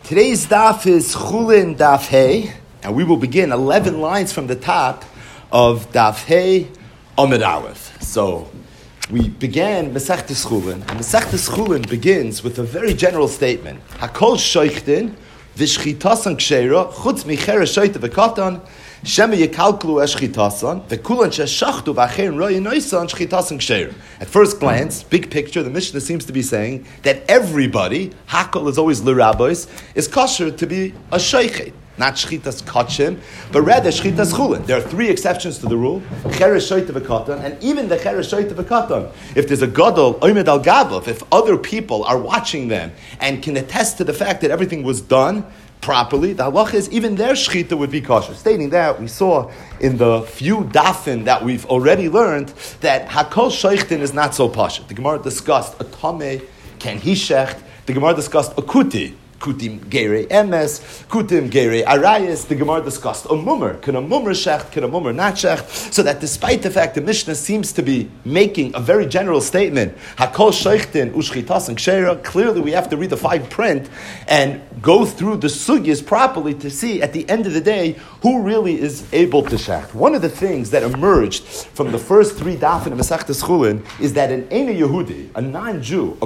Today's daf is Chulin Daf Hey, and we will begin 11 lines from the top of Daf Hey Amud Aleph. So we began Masechtas Chulin, and Masechtas Chulin begins with a very general statement: Hakol shoichtin v'shchitasan ksheira chutz micheres shoyte v'katan shema yekalklu eshchitasan v'kulan sheshachtu v'achein roy noisan shchitasan ksheira. At first glance, big picture, the Mishnah seems to be saying that everybody, Hakol is always l'rabbis, is kosher to be a shoichet. Not shchitas kachim, but rather shchitas chulin. There are three exceptions to the rule: cheres shoyte v'katan, and even the cheres shoyte v'katan. If there's a gadol oimed al gabav, if other people are watching them and can attest to the fact that everything was done properly, the halacha is even their shchita would be kosher. Stating that, we saw in the few dafin that we've already learned that hakol shoichtin is not so pashut. The Gemara discussed a tameh, can he shecht. The Gemara discussed a kuti. Kutim Geire Emes, Kutim Geire Arayis. The Gemara discussed a mummer. Can a mummer shecht? Can a mummer not shecht? So that despite the fact the Mishnah seems to be making a very general statement, Hakol Sheichtin Ushchitas and Ksheira, clearly we have to read the fine print and go through the sugyas properly to see at the end of the day who really is able to shecht. One of the things that emerged from the first three dafin of Masechtas Chulin is that an Eina Yehudi, a non-Jew,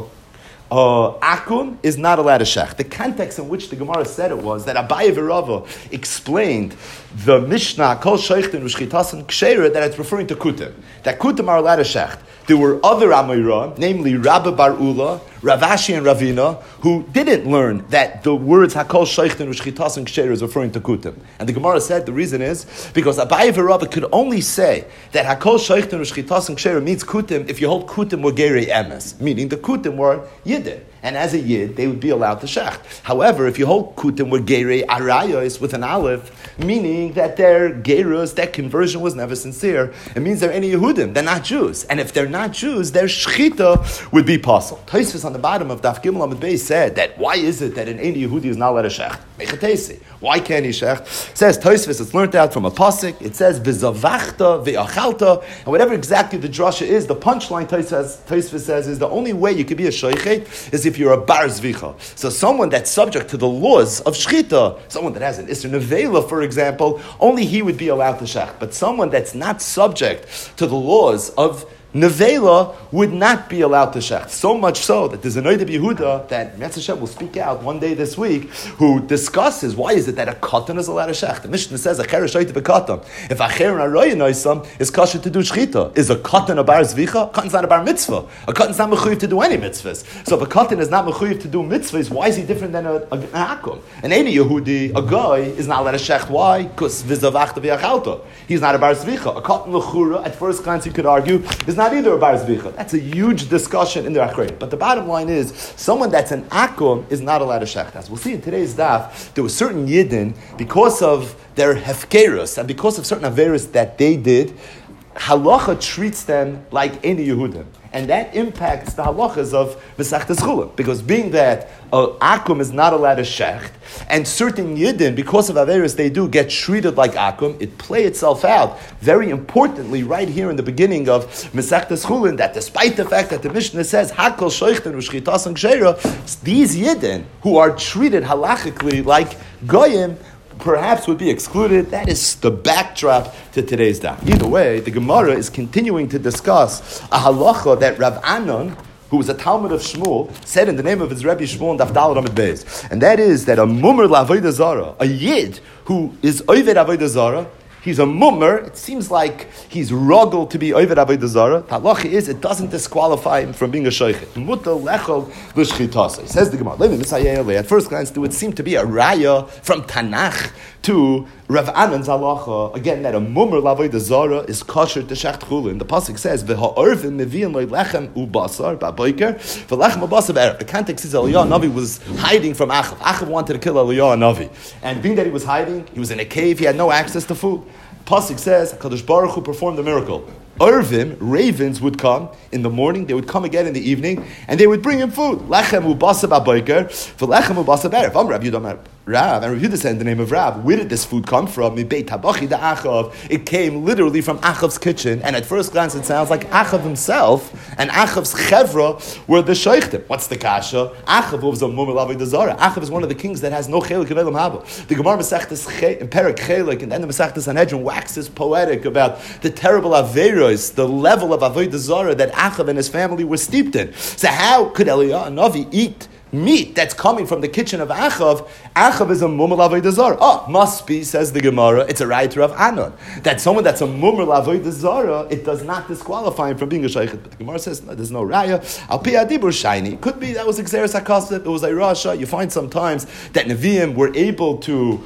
Akun is not allowed to shech. The context in which the Gemara said it was that Abaye v'Rava explained the Mishnah Kol Sheichtin Ushchitasan Ksheira that it's referring to Kutim. That Kutim are allowed to shecht. There were other Amoira, namely Rabbi Bar Ula, Rav Ashi and Ravina, who didn't learn that the words Hakol Sheichtin Ushchitasan Ksheira is referring to Kutim. And the Gemara said the reason is because Abaye v'Rava could only say that Hakol Sheichtin Ushchitasan Ksheira means Kutim if you hold Kutim were Gerei Emes, meaning the Kutim were Yidden. And as a Yid, they would be allowed to shecht. However, if you hold Kutim were Gerei Arayos with an aleph, meaning that their Gerus, their conversion was never sincere, it means they're any Yehudim, they're not Jews. And if they're not Jews, their shchita would be possible. Tosfos on the bottom of Daf Gimel Amud Beis said that why is it that an any Yehudi is not allowed to shecht? Mechatesi. Why can't he shecht? It says Tosfos, it's learned out from a pasuk. It says v'zavachta v'achalta, and whatever exactly the drasha is, the punchline Tosfos says is the only way you could be a shoichet is if you're a bar zvicha. So someone that's subject to the laws of shchita, someone that has an Isser Nevela, for example, only he would be allowed to shecht. But someone that's not subject to the laws of Nevela would not be allowed to shecht. So much so that there's an Oideb Yehuda that Metz Hashem will speak out one day this week who discusses why is it that a katan is allowed to shecht. The Mishnah says a cheres shoyte v'katan. If a cher and a roya noisam is kosher to do shchita, is a katan a bar zvicha? A katan's not a bar mitzvah. A katan's not mechuyev to do any mitzvahs. So if a katan is not mechuyev to do mitzvahs, why is he different than an akum? An Eina Yehudi, a guy, is not allowed to shecht. Why? Because v'zavachta v'yachalta. He's not a bar zvicha. A katan l'chura, at first glance you could argue, is not either a bar zvicha. That's a huge discussion in the Achrei. But the bottom line is, someone that's an akum is not allowed to shecht. As we'll see in today's daf, there were certain yidden, because of their hefkerus, and because of certain averis that they did, halacha treats them like any Yehudim. And that impacts the halachas of Masechtas Chulin. Because being that akum is not allowed to shecht, and certain yidden, because of averis they do, get treated like akum, it play itself out very importantly right here in the beginning of Masechtas Chulin, that despite the fact that the Mishnah says Hakol Shoichten Ushchitasan Ksheira, these yidden who are treated halachically like goyim perhaps would be excluded. That is the backdrop to today's daf. Either way, the Gemara is continuing to discuss a halacha that Rav Anon, who was a Talmud of Shmuel, said in the name of his Rebbe Shmuel in Daf Daled Amud Beis. And that is that a mummer la'avodah zara, a yid who is oved avodah zara, he's a mummer, it seems like he's ruggled to be oved avodah zara. The halacha is, it doesn't disqualify him from being a shoichet. Mutal lechol l'shchitasa. Says the Gemara, at first glance, it would seem to be a raya from Tanakh to Rav Anon's halacha, again, that a mummer la'avodah zara is kosher to shecht chulin. The pasuk says, "V'ha'orvim mevi'im lo lechem ubasar ba'boiker v'lechem ubasar b'erev." The context is Eliyahu Navi was hiding from Achav. Achav wanted to kill Eliyahu Navi, and being that he was hiding, he was in a cave. He had no access to food. Pasuk says, HaKadosh Baruch Hu performed the miracle. Irvim, ravens would come in the morning, they would come again in the evening, and they would bring him food. Lechem ubasa ba'boiker, v'lechem ubasa b'erev. Rav, and Rav Yehuda said in the name of Rav, where did this food come from? Mibeit Habachi da Achav. It came literally from Achav's kitchen, and at first glance it sounds like Achav himself and Achav's chevra were the sheichtim. What's the kasha? Achav was a mumel avodah zarah. Achav is one of the kings that has no chelik of elam haba. The Gemara Masechtas in Perek Chelik, and then the Masechtas Sanhedrin waxes poetic about the terrible averos, the level of avodah zarah that Achav and his family were steeped in. So how could Eliyahu Navi eat meat that's coming from the kitchen of Achav? Achav is a mumel avodah zarah. Oh, must be, says the Gemara, it's a writer of Anon. That someone that's a mumel avodah zarah, it does not disqualify him from being a sheikhet. But the Gemara says, no, there's no raya. Al pi adibur shiny. Could be that was Xeris HaKosef, it was a Rasha. You find sometimes that Nevi'im were able to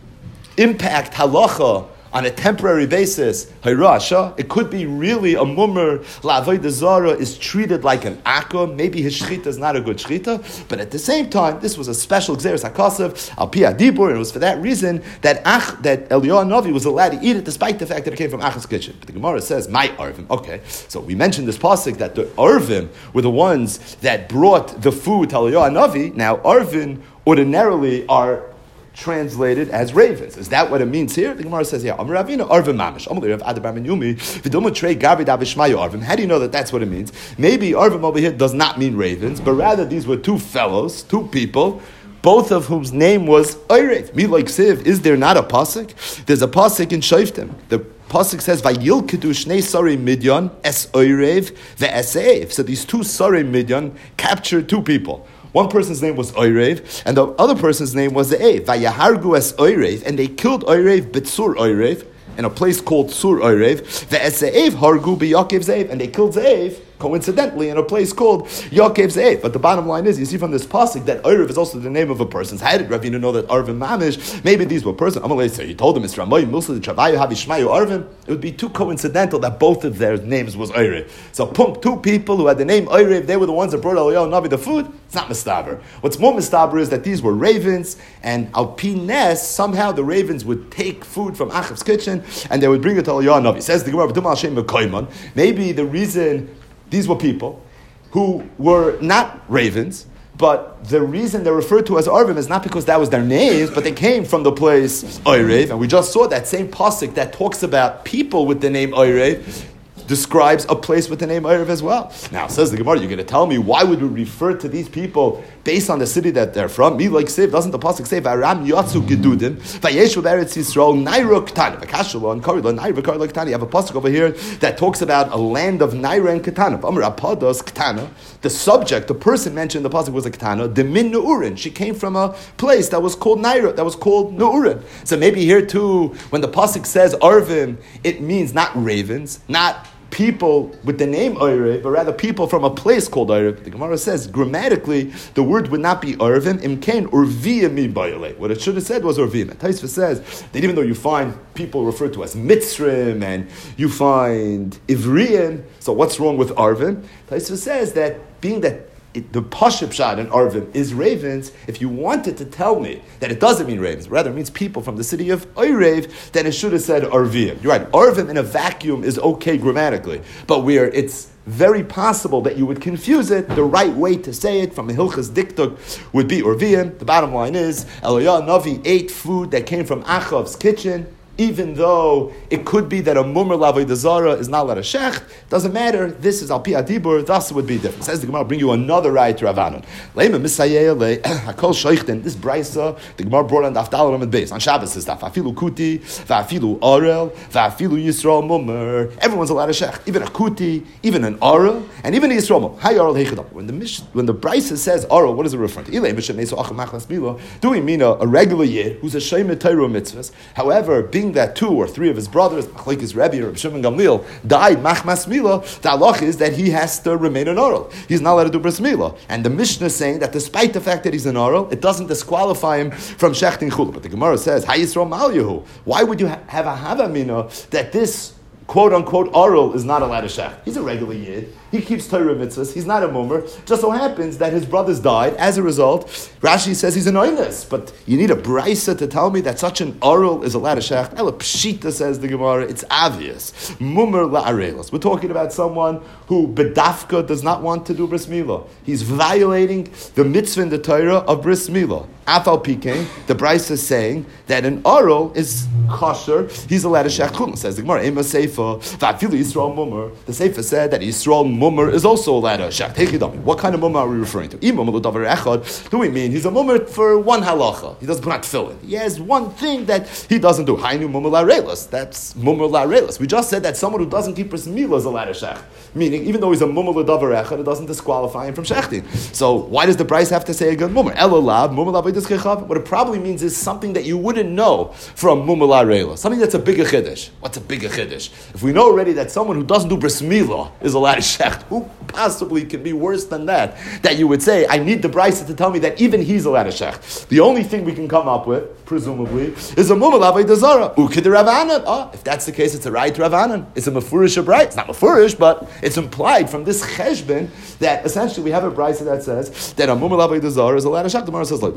impact halacha on a temporary basis. Hayrasha, it could be really a mummer la'avodah zarah is treated like an akka. Maybe his shchita is not a good shchita, but at the same time, this was a special Xeris HaKosef al pi adibur, and it was for that reason that Eliyahu Navi was allowed to eat it, despite the fact that it came from Ach's kitchen. But the Gemara says, "My arvim." Okay, so we mentioned this pasuk that the arvim were the ones that brought the food to Eliyahu Navi. Now, arvim ordinarily are translated as ravens. Is that what it means here? The Gemara says, yeah, Amar Ravina, Arvim Mamish. Amar Rav Adabar Ben Yumi, V'domu Trei Gabi Davishmayu Arvim. How do you know that that's what it means? Maybe Arvim over here does not mean ravens, but rather these were two fellows, two people, both of whose name was Oyrev. Me like Siv, is there not a pasuk? There's a pasuk in Shoftim. The pasuk says, "Vayilkedu shnei sarei Midyan es Oyrev ve'esev." So these two sarei Midyan captured two people. One person's name was Oyrev, and the other person's name was Ze'ev. Vayahargu es Oyrev, and they killed Oyrev b'tzur Oyrev, in a place called Sur Oyrev. Ve'esev hargu b'Yakev Ze'ev, and they killed Ze'ev, coincidentally, in a place called Yaakov Ze'ev. But the bottom line is, you see from this pasuk that Oyrev is also the name of a person. How did Ravina know that Arvim Mamish? Maybe these were persons. Amalei say he told him it's Ramoy Musa the Travayu Havishmayu Arvim. It would be too coincidental that both of their names was Oyrev. So two people who had the name Oyrev, they were the ones that brought Eliyahu Navi the food. It's not mistaber. What's more mistaber is that these were ravens, and al pines somehow the ravens would take food from Achav's kitchen and they would bring it to Eliyahu Navi. Says the Gemara, maybe the reason these were people who were not ravens, but the reason they're referred to as Arvim is not because that was their names, but they came from the place Oyrev, and we just saw that same pasuk that talks about people with the name Oyrev describes a place with the name Oyrev as well. Now, says the Gemara, you're going to tell me, why would we refer to these people based on the city that they're from? Me like Siv, doesn't the pasuk say, Varam Yatsu Gedudim, Vayeshu Eretz Yisrael, Naira Ketana, Vakashua and Karila, Naira Karila Ketana. You have a pasuk over here that talks about a land of Naira and Ketana. Amar Apados Ketana. The subject, the person mentioned in the pasuk was a Ketana, Demin Neurin. She came from a place that was called Naira, that was called Neurin. So maybe here too, when the pasuk says Arvim, it means not ravens, not people with the name Oyrev, but rather people from a place called Oyrev. The Gemara says, grammatically, the word would not be Arvim, imkain Urviyim mi bayale. What it should have said was Urviyim. Taisva says that even though you find people referred to as Mitzrim, and you find Ivriim, so what's wrong with Arvim? Taisva says that being that the Pashib Shad in Arvim is ravens, if you wanted to tell me that it doesn't mean ravens, rather it means people from the city of Oyrev, then it should have said Arvim. You're right, Arvim in a vacuum is okay grammatically, but where it's very possible that you would confuse it, the right way to say it from a Hilchas Diktuk would be Urvim. The bottom line is, Eliyahu Navi ate food that came from Achav's kitchen, even though it could be that a mummer l'avodah zarah is not allowed a shecht, doesn't matter. This is al pi adibur. Thus, it would be different. Says the Gemara, bring you another right to Ravanon. Leima misayeh le hakol sheichten. This brisa the Gemara brought on daf dalar and base on Shabbos is daf afilu kuti va'afilu arel va'afilu yisrael mummer. Everyone's allowed a shecht, even a kuti, even an arel, and even a yisrael mummer. Hay arel heichadam. When the brisa says arel, what is it referring to? Ilay mishem neso acham machnas milo. Do we mean a regular yid who's a sheimet Torah mitzvahs? However, being that 2 or 3 of his brothers, like his Rebbe or Shimon Gamliel, died machmas mila, the halach is that he has to remain an oral. He's not allowed to do bris mila. And the Mishnah is saying that despite the fact that he's an oral, it doesn't disqualify him from shechting chula. But the Gemara says, "Hay Yisrael mal Yehu." Why would you have a havamina that this quote unquote oral is not allowed to shech? He's a regular yid. He keeps Torah mitzvahs. He's not a mummer. Just so happens that his brothers died. As a result, Rashi says he's an oinus. But you need a brisa to tell me that such an oral is allowed to shecht. Ela pshita, says the Gemara. It's obvious. Mummer la'arelos. We're talking about someone who bedafka does not want to do bris milah. He's violating the mitzvah in the Torah of bris milah. Afal Pikein, the brisa is saying that an oral is kosher. He's allowed to shecht chulin. Says the Gemara, Ema Seifa, Va'afilu Yisrael mummer. The Seifa said that Yisrael mummer is also allowed to shecht. Hechidami. What kind of mummer are we referring to? Do we mean he's a mummer for one halacha? He doesn't put on tefillin. He has one thing that he doesn't do. Hainu mummer la'arelos. That's mummer la'arelos. We just said that someone who doesn't keep bris milah is allowed to shecht. Meaning, even though he's a mummer l'davar echad, it doesn't disqualify him from shechting. So why does the brisa have to say a good mummer? Elolav mummer la'avedus kechav. What it probably means is something that you wouldn't know from mummer la'arelos. Something that's a bigger chiddush. What's a bigger chiddush? If we know already that someone who doesn't do bris milah is allowed to shecht, who possibly can be worse than that? That you would say, I need the brisa to tell me that even he's allowed to shecht. The only thing we can come up with, presumably, is a mummer la'avedus zara. Ukid Ravanan. If that's the case, it's a right to Ravanan. It's a mafurish right. It's not mafurish, but it's implied from this cheshbon that essentially we have a brisa that says that a mummer la'avedus zara is allowed to shecht. The Gemara says like,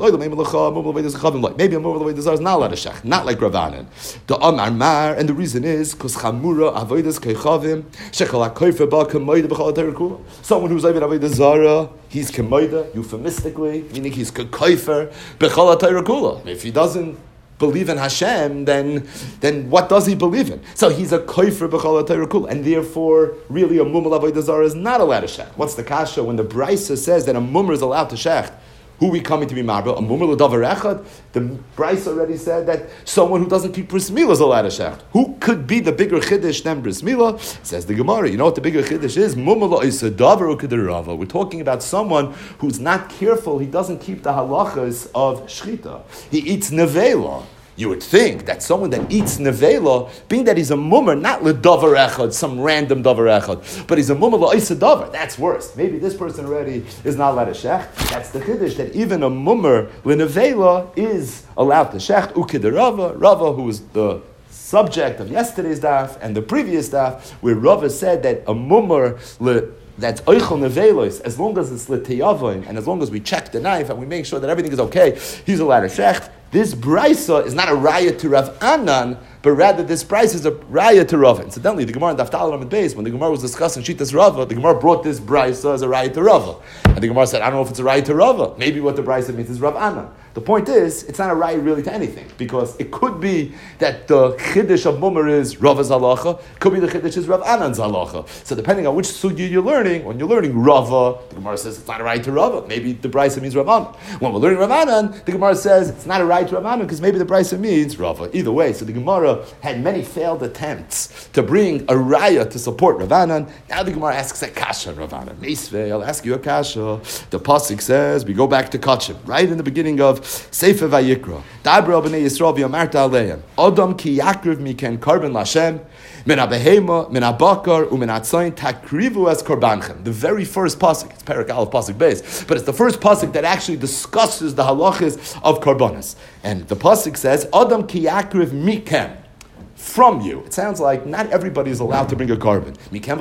maybe a mummer la'avedus zara is not allowed to shecht, not like Ravanan. The Amar Mar, and the reason is because chamura avodas keichavim shechal hakoyfer ba kemoida b'chol Torah kula. Someone who's over avodas zara, he's kemoida, euphemistically, meaning he's kekoyfer b'chol Torah kula. If he doesn't believe in Hashem, then what does he believe in? So he's a koifer b'chol Torah kula, and therefore, really a mummer avodas zara is not allowed to shecht. What's the kasha when the brisa says that a mummer is allowed to shecht? Who we coming to be marba? A mummer l'davar echad? The brisa already said that someone who doesn't keep bris milah is allowed to shecht. Who could be the bigger chiddush than bris milah? Says the Gemara. You know what the bigger chiddush is? Mummer la'isadavar u'kedarava. We're talking about someone who's not careful. He doesn't keep the halachas of shchita. He eats nevela. You would think that someone that eats nevela, being that he's a mummer, not l'davar echad, some random davar echad, but he's a mummer la'isa davar. That's worse. Maybe this person already is not allowed to shecht. That's the chiddush, that even a mummer l'nevela is allowed to shecht. Ukedarava, Rava, who was the subject of yesterday's daf and the previous daf, where Rava said that a mummer that's oichel nevelos, as long as it's l'teyavoin, and as long as we check the knife and we make sure that everything is okay, he's allowed to shecht. This brisa is not a raya to Rav Anan, but rather this brisa is a raya to Rava. Incidentally, the Gemara in Daf Talmud Amud Beis, when the Gemara was discussing Shitas Rava, the Gemara brought this brisa as a raya to Rava. And the Gemara said, I don't know if it's a raya to Rava. Maybe what the brisa means is Rav Anan. The point is, it's not a raya really to anything, because it could be that the chiddush of mummer is Rava's halacha, could be the chiddush is Rav Anan's halacha. So depending on which sugya you're learning, when you're learning Rava, the Gemara says it's not a raya to Rava. Maybe the brisa means Rav Anan. When we're learning Rav Anan, the Gemara says it's not a raya to Rav Anan, because maybe the brisa means Rava. Either way, so the Gemara had many failed attempts to bring a raya to support Rav Anan. Now the Gemara asks a kasha, Rav Anan. Meisvei, I'll ask you a kasha. The pasuk says, we go back to Kachim, right in the beginning of Sefer Vayikra. Dabra b'nei Yisrael v'yamarta aleim. Adam ki yakriv miken karben lashem. Min abehema, min abakar, umin atzayin, takrivu as korbanchem. The very first pasuk, it's Perek Aleph pasuk base, but it's the first pasuk that actually discusses the halachas of karbanas. And the pasuk says, Adam ki yakriv mikem. From you. It sounds like not everybody is allowed to bring a carbon.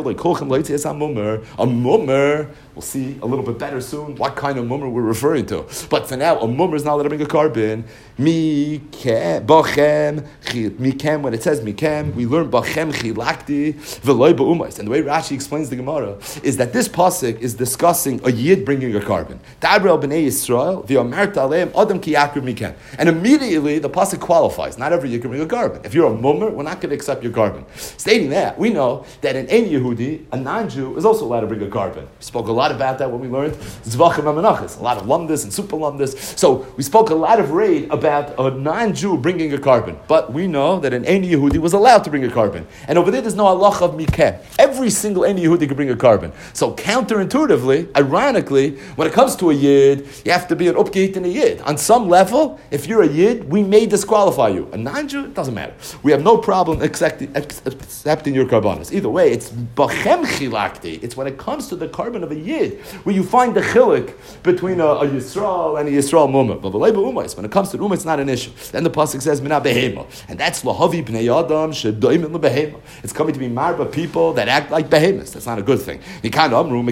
A mummer, we'll see a little bit better soon what kind of mummer we're referring to. But for now, a mummer is not allowed to bring a carbon. Mikem, when it says mikem, we learn bachem chilakti v'loy ba'umais. And the way Rashi explains the Gemara is that this pasuk is discussing a yid bringing a carbon. Dabra b'nei Yisrael v'yamarta aleim adam ki yakriv mikem. And immediately the pasuk qualifies. Not every yid can bring a carbon. If you're a mummer, we're not going to accept your carbon. Stating that, we know that in any Yehudi, a non-Jew is also allowed to bring a carbon. We spoke a lot about that when we learned Zvachim HaMenachos, a lot of lumdis and super lumdis. So we spoke a lot of raid about a non-Jew bringing a carbon. But we know that an any Yehudi was allowed to bring a carbon. And over there, there's no halacha of mikeh. Every single any Yehudi can bring a carbon. So counterintuitively, ironically, when it comes to a Yid, you have to be an upgate in a Yid. On some level, if you're a Yid, we may disqualify you. A non-Jew, it doesn't matter. We have no problem accepting your karbanos. Either way, it's bachem chilakti. It's when it comes to the carbon of a Yid Yid, where you find the chiluk between a Yisrael and a Yisrael Mummer. But when it comes to Umma, it's not an issue. Then the pasuk says, Mina behema. And that's Lahavi Bnei Adam Shedoim in Behema. It's coming to be marba people that act like behemoths. That's not a good thing. That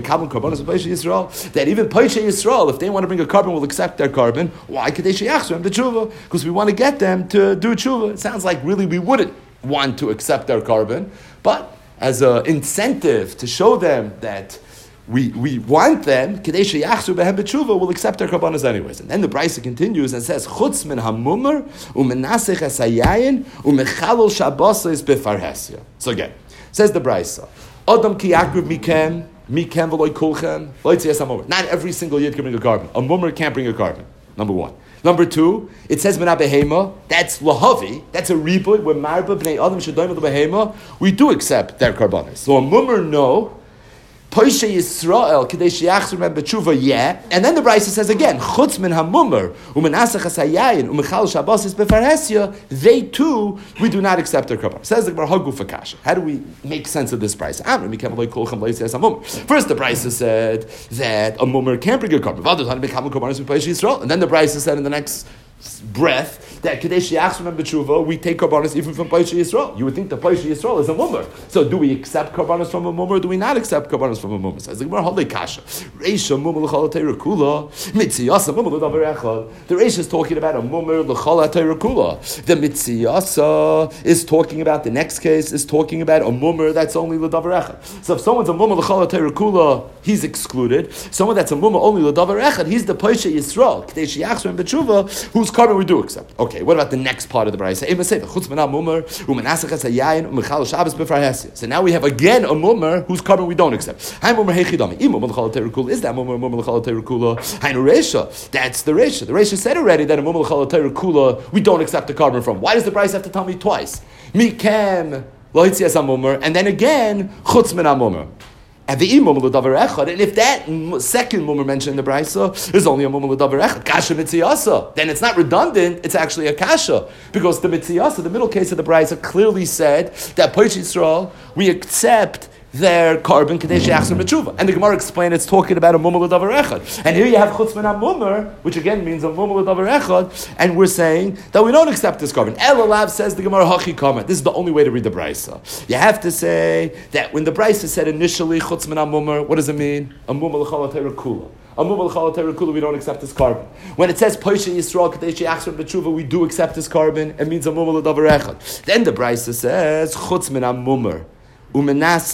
even Paisha Yisrael, if they want to bring a carbon, will accept their carbon. Why? Because we want to get them to do tshuva. It sounds like really we wouldn't want to accept their carbon, but as an incentive to show them that we want them, we'll accept their karbanos anyways. And then the Brisa continues and says, Chutz min hamumar umenasech es hayayin umechalol shabasa is befarhesia. So again, says the Brisa, Adam ki yakriv mikem v'loy kulchem loy tziyas hamumar. Not every single yid can bring a carbon. A mumar can't bring a carbon. Number one. Number two, it says Mina Behema, that's Lahavi, that's a reboot where Marba Bnei Adam Shadoim Behema, we do accept their karbanos. So a mummer, no. Poisha Yisrael, Kadesh Yachzur B'tshuva, yeah. And then the Brisa says again, Chutz min hamummer, umenasach hasayayin, umechal shabasis befarhesia, they too, we do not accept their karbanos. Says the Gemara Hagu Fakasha. How do we make sense of this Brisa? First, the Brisa said that a mummer can't bring a carbon. And then the Brisa said in the next breath that Kadesh Yachzur B'tshuva, we take karbanos even from Poisha Yisrael. You would think that Poisha Yisrael is a mummer. So do we accept karbanos from a mummer, or do we not accept karbanos from a mummer? Says the Gemara Halei Kasha. Reisha mummer l'chol ha'teira kula, mitziyasa mummer l'davar echad. The Reisha is talking about a mummer l'chol ha'teira kula. The mitziyasa is talking about, the next case is talking about a mummer that's only l'davar echad. So if someone's a mummer l'chol ha'teira kula, he's excluded. Someone that's a mummer only l'davar echad, he's the Poisha Yisrael. Kadesh Yachzur B'tshuva, whose carbon we do accept. Okay, what about the next part of the Brisa? So now we have again a mummer whose carbon we don't accept. Is that mummer That's the Reisha. The Reisha said already that a mummer kula we don't accept the carbon from. Why does the Brisa have to tell me twice? Mikem loitzias amummer, and then again chutz min amummer. And if that second mummer mentioned in the Brisa is only a mummer l'davar echad, kasha mitziyasa, then it's not redundant, it's actually a kasha. Because the mitziyasa, the middle case of the Brisa, clearly said that Poish Yisrael, we accept their carbon kadesh yachzor b'tshuva. And the Gemara explained it's talking about a mummer l'davar echad. And here you have chutz min hamummer, which again means a mummer l'davar echad, and we're saying that we don't accept this carbon. Elalav says the Gemara hachi comment. This is the only way to read the Brisa. You have to say that when the Brisa said initially chutz min hamummer, what does it mean? A mummer l'chol ha'teira kula. A mummer l'chol ha'teira kula, we don't accept this carbon. When it says Poisha Yisrael kadesh yachzor b'tshuva, we do accept this carbon. It means a mummer l'davar echad. Then the Brisa says chutz min hamummer. It's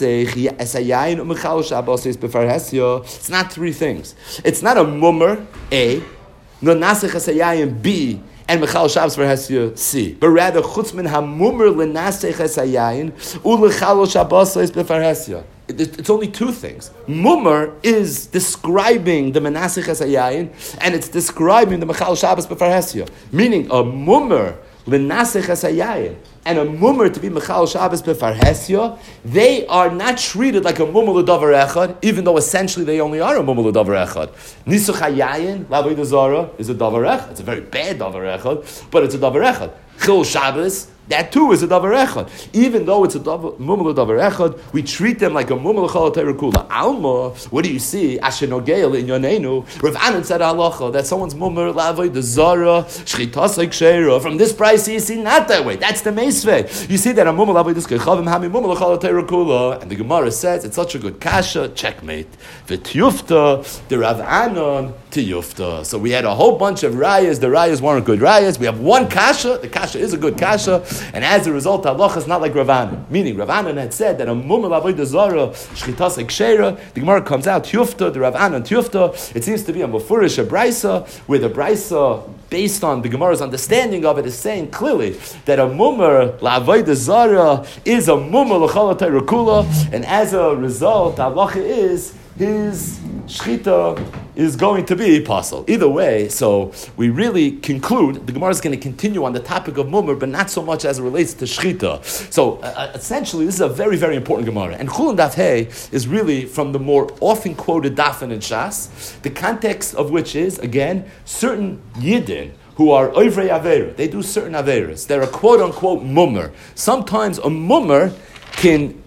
not three things. It's not a mummer, A, no nasech hasayayin, B, and Mechal Shabbos for Hesya, C. But rather, chutz min hamummer lenasech hasayayin, ulechal Shabbos is befarhesya. It's only two things. Mummer is describing the Menasech Hasayayin, and it's describing the Mechal Shabbos befarhesya. Meaning, a mummer lenasech hasayayin and a mummer to be Mechal Shabbos befarhesya, they are not treated like a mummer l'davar echad, even though essentially they only are a mummer l'davar echad. Nisuch hayayin, l'avodah zara, is a davar echad. It's a very bad davar echad, but it's a davar echad. Chil Shabbos, that too is a davar echad. Even though it's a mummer l'davar echad, we treat them like a mummer l'chol ha'teira kula. Alma, what do you see? Asher nogeil in Yonenu, Rav Anan said halacha that someone's mummer l'avodah zara, shchitas like sheira. From this price, you see not that way. That's the meisvei. You see that a mummer l'avodah zkechavim hami mummer l'chol ha'teira kula, and the Gemara says it's such a good kasha. Checkmate. V'tiyufta the Rav Anan tiyufta. So we had a whole bunch of rayas. The rayas weren't good rayas. We have one kasha. The kasha is a good kasha. And as a result, halacha is not like Rav Anan. Meaning, Rav Anan had said that a mummer l'avodah zara, shchitas like sheira. The Gemara comes out, tiyufta, the Rav Anan tiyufta. It seems to be a mufurish, a brisa, where the brisa, based on the Gemara's understanding of it, is saying clearly that a mummer l'avodah zara is a mummer l'chol ha'teira kula, and as a result, halacha is his shchita is going to be possible. Either way, so we really conclude, the Gemara is going to continue on the topic of mummer, but not so much as it relates to shchita. So essentially, this is a very, very important Gemara. And Chulin Daf Hey is really from the more often quoted Dafen in Shas, the context of which is, again, certain Yidden who are oivrei avera. They do certain averas. They're a quote-unquote mummer. Sometimes a mummer can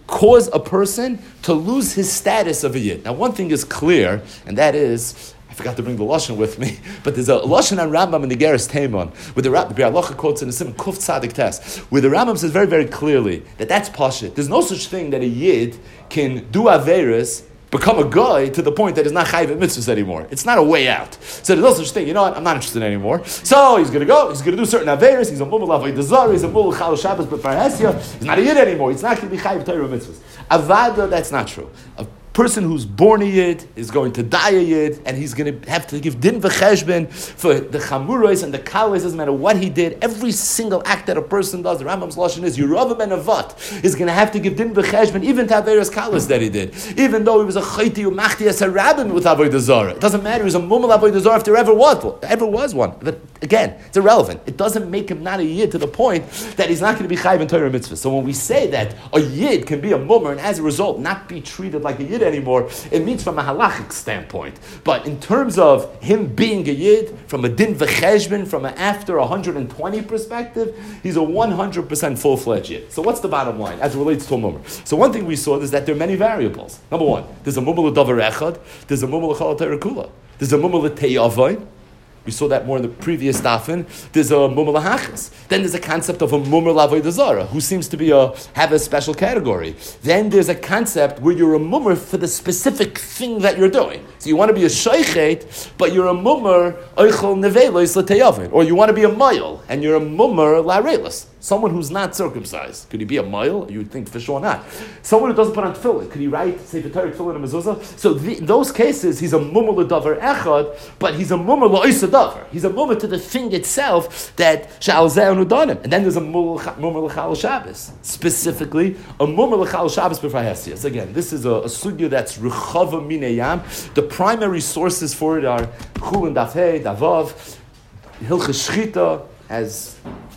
cause a person to lose his status of a Yid. Now, one thing is clear, and that is, I forgot to bring the Lashon with me, but there's a Lashon on Rambam in the Geras Taimon, where the Biur Halacha quotes in the Simon Kuf Tzadik Tes, where the Rambam says very, very clearly that that's Pashit. There's no such thing that a Yid can do Averis, become a guy to the point that he's not chayiv at mitzvahs anymore. It's not a way out. So there's no such thing. You know what? I'm not interested anymore. So he's going to go. He's going to do certain averis. He's a mumul avodah zarah. He's a mumul chal Shabbos b'parhesia. He's not a yid anymore. He's not going to be chayiv Torah mitzvahs. Avada, that's not true. A person who's born a yid is going to die a yid, and he's going to have to give din v'cheshben for the chamuros and the kalos. Doesn't matter what he did. Every single act that a person does, the Rambam's lashon is Yeruvah ben Avat is going to have to give din v'cheshben even to averos kalos that he did, even though he was a chayti umachti as a rabbin with avodah zarah. It doesn't matter. He was a mumul avodah zarah if there ever was one. But again, it's irrelevant. It doesn't make him not a yid to the point that he's not going to be chayiv in Torah mitzvah. So when we say that a yid can be a mummer and as a result not be treated like a yid anymore, it means from a halachic standpoint. But in terms of him being a yid, from a din v'cheshbon, from an after 120 perspective, he's a 100% full-fledged yid. So what's the bottom line as it relates to a mummer? So one thing we saw is that there are many variables. Number one, there's a mummer l'davar echad, there's a mummer l'chal Torah kula, there's a mummer l'teyavai. We saw that more in the previous dafin. There's a mummer lahachas. Then there's a concept of a mummer l'avodah zarah, who seems to be have a special category. Then there's a concept where you're a mummer for the specific thing that you're doing. So you want to be a shoichet, but you're a mummer oichel nevelos l'teyavin, or you want to be a mayil and you're a mummer la'arelis. Someone who's not circumcised. Could he be a mile? You would think for sure not. Someone who doesn't put on tefillin. Could he write Sefer Torah tefillin and mezuzah? So in those cases, he's a mummer l'davar echad, but he's a mummer l'oisa davar. He's a mummer to the thing itself that shal zeh udanim. And then there's a mummer l'chal Shabbos. Specifically, a mummer l'chal Shabbos b'far hesias. Again, this is a sugya that's rechava minayam. The primary sources for it are Chulin Daf Hey, Davav, Hilchas Shchita, as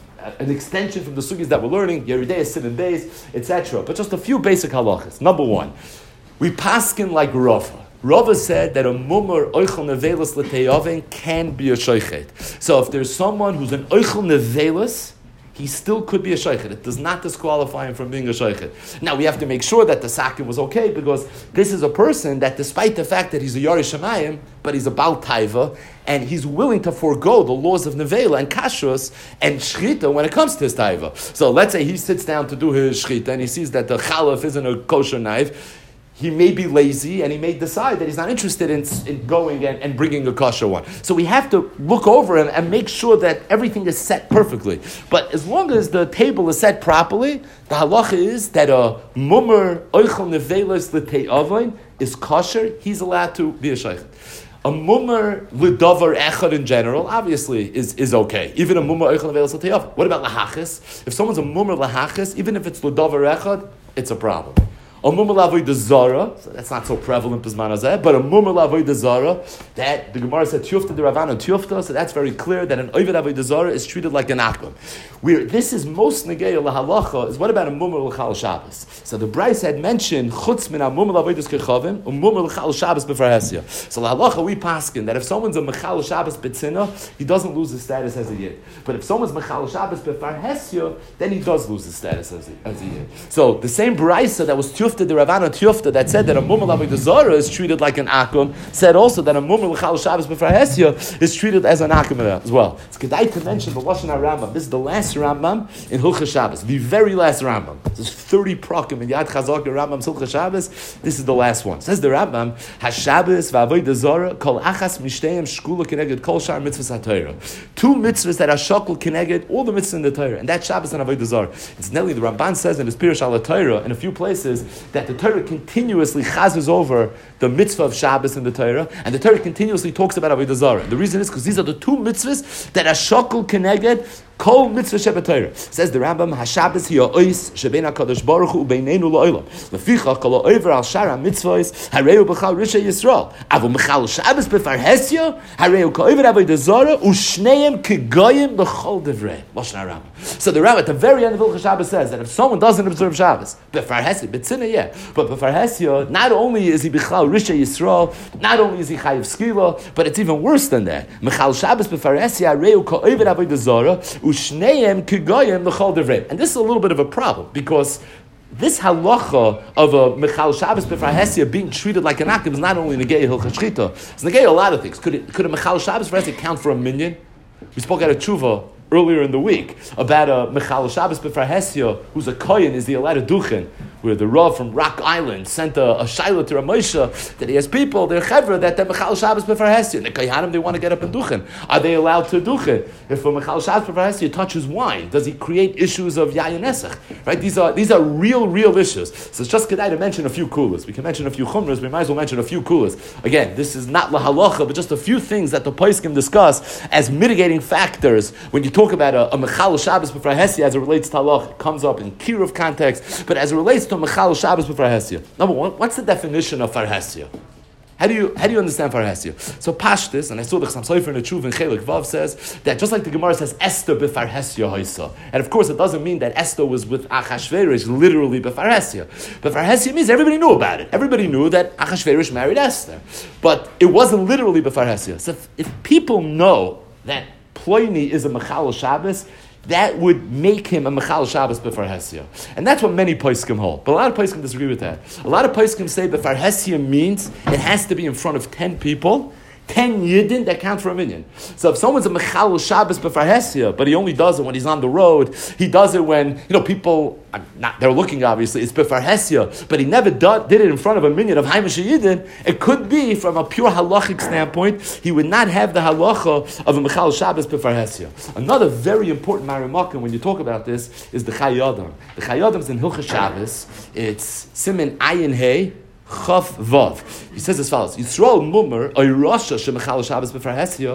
an extension from the sugyas that we're learning, Yeridei, Sin and Beis, etc. But just a few basic halachas. Number one, we paskin like Rava. Rava said that a mummer oichel nevelis l'teyaven can be a shoichet. So if there's someone who's an oichel nevelis, he still could be a shoichet. It does not disqualify him from being a shoichet. Now we have to make sure that the sakin was okay, because this is a person that, despite the fact that he's a Yarish Shamayim, but he's a Baal Taiva, and he's willing to forego the laws of Nevela and Kashrus and Shchita when it comes to his Taiva. So let's say he sits down to do his Shchita and he sees that the Chalaf isn't a kosher knife. He may be lazy and he may decide that he's not interested in going and bringing a kosher one. So we have to look over him and make sure that everything is set perfectly. But as long as the table is set properly, the halacha is that a mummer oichel nevelos l'tei'avain is kosher. He's allowed to be a sheikh. A mummer l'davar echad in general, obviously, is okay. Even a mummer oichel nevelos l'tei'avain. What about lahachis? If someone's a mummer lahachis, even if it's l'davar echad, it's a problem. A mummer l'avodah zarah, so that's not so prevalent as manazeh, but a mummer l'avodah zarah, that the Gemara said tiyufta de Ravana tiyufta, so that's very clear that an oived avodah zarah is treated like an akum. Where this is most negeya lahalacha is what about a mummer l'chal Shabbos? So the Bryce had mentioned chutz min a mummer l'avodas kechavim, a mummer l'chal Shabbos b'far hesia. So lahalacha we paskin that if someone's a mechal Shabbos b'tzina, he doesn't lose his status as a yid. But if someone's mechal Shabbos b'far hesia, then he does lose his status as a yid. So the same Bryce that was tiyufta the Ravana Tiyufta that said that a mummer l'avodah zarah is treated like an akum, said also that a mummer l'chal Shabbos b'far hesia is treated as an akum as well. It's kedai to mention the Lashon HaRambam. This is the last Rambam in Hilchas Shabbos, the very last Rambam. There's 30 prakim in Yad Chazak Rambam's Hilchas Shabbos. This is the last one. Says the Rambam, HaShabbos v'avodah zarah kol achas mishteim shkula keneged kol shar mitzvahs HaTorah. Two mitzvahs that are shakul keneged all the mitzvahs in the Torah, and that's Shabbos and avodah zarah. It's Nelly, the Ramban says in his Pirush al Torah in a few places that the Torah continuously chazes over the mitzvah of Shabbos in the Torah, and the Torah continuously talks about avodah zarah. The reason is because these are the two mitzvahs that are shakul keneged kol mitzvah sheba Torah. Says the Rambam, HaShabbos hi ha'ois shebein HaKadosh Baruch Hu ubeinenu la'olam. Leficha kol ha'over al shara mitzvahs hareu b'chal rishay Yisrael. Avu mechal Shabbos b'far hesya hareu ka'over avodah zarah u'shneim kegoyim b'chol divrei. Lashon HaRambam. So the Rambam at the very end of Hilchas Shabbos says that if someone doesn't observe Shabbos, b'far hesya, b'tzina, yeah, but b'far hesya, not only is he b'chal rishay Yisrael, not only is he chayiv skila, but it's even worse than that. Mechal Shabbos b'far hesya hareu ka'over avodah zarah u'shneim kegoyim b'chol divrei. And this is a little bit of a problem because this halacha of a Mechal Shabbos B'far Hesia being treated like an akim is not only negei Hilchas Shchita. It's negei a lot of things. Could a Mechal Shabbos B'far Hesia count for a minyan? We spoke at a tshuva earlier in the week about a Mechal Shabbos B'far Hesia who's a kohen. Is he allowed to duchen? Where the Rav from Rock Island sent a shaila to Ramosha that he has people, they're chevra, that they're Mechal Shabbos B'far Hesia. And the Kayhanim, they want to get up and duchen. Are they allowed to duchen? If a Mechal Shabbos B'far Hesia touches wine, does he create issues of Yayin Esach? Right? These are real issues. So it's just kedai to mention a few kulas. We can mention a few chumras, we might as well mention a few kulas. Again, this is not lahalacha, but just a few things that the poskim discuss as mitigating factors when you talk about a Mechal Shabbos B'far Hesia as it relates to halach. It comes up in kiruv context, but as it relates to Mechal Shabbos B'far Hesia. Number one, what's the definition of Far Hesia? How do you understand Far Hesia? So Pashtus, and I saw the Chassam Sofer in the Tshuva in Chelik Vav says that just like the Gemara says Esther B'far Hesia Hoisa, and of course it doesn't mean that Esther was with Achashverosh literally B'far Hesia. B'far Hesia means everybody knew about it. Everybody knew that Achashverosh married Esther, but it wasn't literally B'far Hesia. So if people know that Ploini is a Mechal Shabbos, that would make him a Mechal Shabbos B'far Hesia. And that's what many poskim hold. But a lot of poskim disagree with that. A lot of poskim say B'far Hesia means it has to be in front of 10 people, 10 yidden that count for a minyan. So if someone's a Mechal Shabbos B'far Hesia, but he only does it when he's on the road, he does it when, people, they're looking obviously, it's B'far Hesia, but he never did it in front of a minyan of Haimish yidden, it could be from a pure halachic standpoint, he would not have the halacha of a Mechal Shabbos B'far Hesia. Another very important marimakim when you talk about this is the Chai Adam. The Chai Adam is in Hilchas Shabbos, it's Simin Ayin Hey, Chaf Vav. He says as follows: Yisrael Mumar Oyrasha Shemechal Shabbos B'far Hesia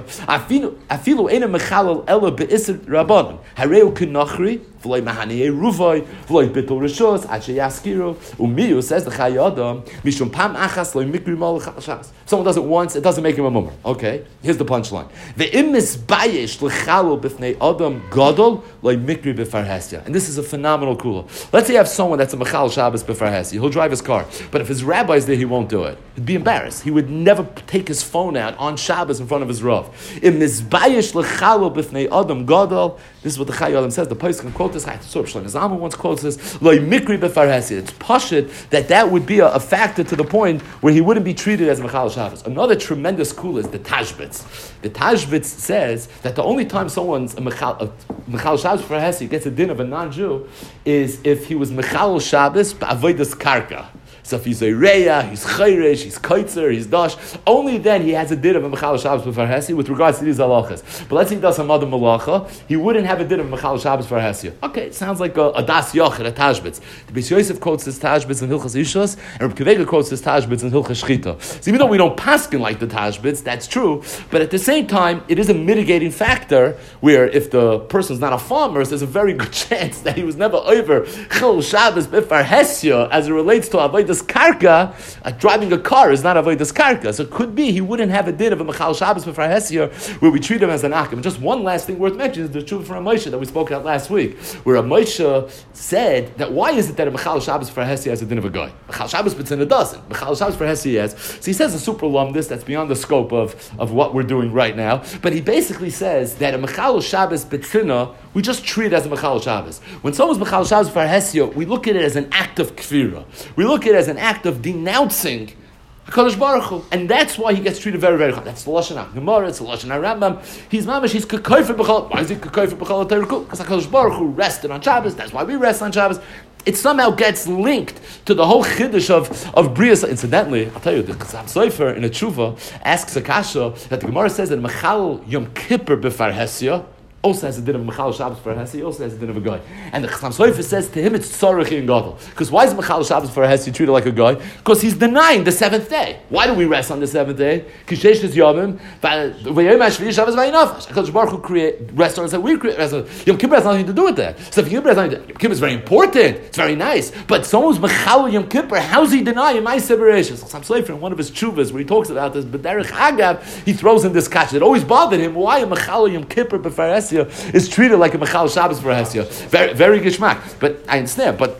Afilu Eina Mechal Ela Be'Isr Rabbanon Hareu Kinachri V'Loi Mahaniye Ruvoi V'Loi Bitul Rishos Ache Yaskiru Umiyu says the Chai Adam Mishum Pam Achas Loi Mikri Mal Shabbos. Someone does it once, it doesn't make him a Mumar. Okay, here's the punchline: Ve'im Misbayesh L'Chalo B'Fnei Adam Gadol Loi Mikri B'far Hesia. And this is a phenomenal kula. Let's say you have someone that's a Mechal Shabbos B'far Hesia. He'll drive his car, but if his rabbi's there, he won't do it. He'd be embarrassed. He would never take his phone out on Shabbos in front of his Rav. Im Mizbayesh L'Chalo B'Fnei Adam Gadol. This is what the Chai Adam says. The Pais can quote this. Shlomo Zalman once quotes this. Loi Mikri B'far Hesia. It's pashut that would be a factor to the point where he wouldn't be treated as Mechal Shabbos. Another tremendous kula is the Tashbitz. The Tashbitz says that the only time someone's a Mechal Shabbos B'far Hesia gets a din of a non-Jew is if he was Mechal Shabbos b'avodas karka. So if he's a Reya, he's Chayresh, he's Kaitzer, he's Dash, only then he has a din of a Mechal Shabbos B'far Hesia with regards to these halachas. But let's say he does some other malacha, he wouldn't have a din of Mechal Shabbos B'far Hesia. Okay, it sounds like a Das Yochid, a Tashbitz. The Beis Yosef quotes this Tashbitz in Hilchas Ishos, and Reb Kivega quotes this Tashbitz in Hilchas Shchita. So even though we don't paskin like the Tashbitz, that's true, but at the same time, it is a mitigating factor where if the person's not a farmer, there's a very good chance that he was never over Chil Shabbos B'far Hesia as it relates to Avodas Karka. Driving a car is not Avodas Karka. So it could be he wouldn't have a din of a Mechal Shabbos B'far Hesia where we treat him as an akim. And just one last thing worth mentioning is the truth from Moshe that we spoke about last week, where Moshe said that why is it that a Mechal Shabbos B'far Hesia has a din of a guy? Mechal Shabbos B'tzina doesn't. Mechal Shabbos B'far Hesia has. So he says a super lumdus that's beyond the scope of what we're doing right now. But he basically says that a Mechal Shabbos B'tzina, we just treat it as a Mechal Shabbos. When someone's Mechal Shabbos B'far Hesia, we look at it as an act of kfira. We look at it as an act of denouncing HaKadosh Baruch Hu. And that's why he gets treated very, very hard. That's the Lashon HaGemara, it's the Lashon HaRambam. He's mamash, he's k'koifer b'chol. Why is he k'koifer b'chol HaTorah? Because HaKadosh Baruch Hu rested on Shabbos, that's why we rest on Shabbos. It somehow gets linked to the whole chiddush of Brias. Incidentally, I'll tell you, the Chassam Sofer in a tshuva asks a kasha that the Gemara says that Mechal Yom Kippur B'far Hesia also has a din of Mechal Shabbos B'far Hesia, also has a din of a guy. And the Chassam Sofer says to him it's tzarich in gadol. Because why is Mechal Shabbos B'far Hesia treated like a guy? Because he's denying the seventh day. Why do we rest on the seventh day? Kishesh is Yomim, v'yom ha'shvi'i Shabbos v'yinafash. HaKadosh Baruch Hu create rest on, so we create rest on. Yom Kippur has nothing to do with that. So if Yom Kippur has nothing to do, Yom Kippur is very important, it's very nice. But someone who's Mechal Yom Kippur, how's he denying Ma'aseh Bereishis? Chassam Sofer in one of his tshuvas where he talks about this, but Derech Agav, he throws in this catch that always bothered him. Why a Mechal Yom Kippur B'far Hesia is treated like a Mechal Shabbos B'far Hesia. Very, very gishmak. But I understand. But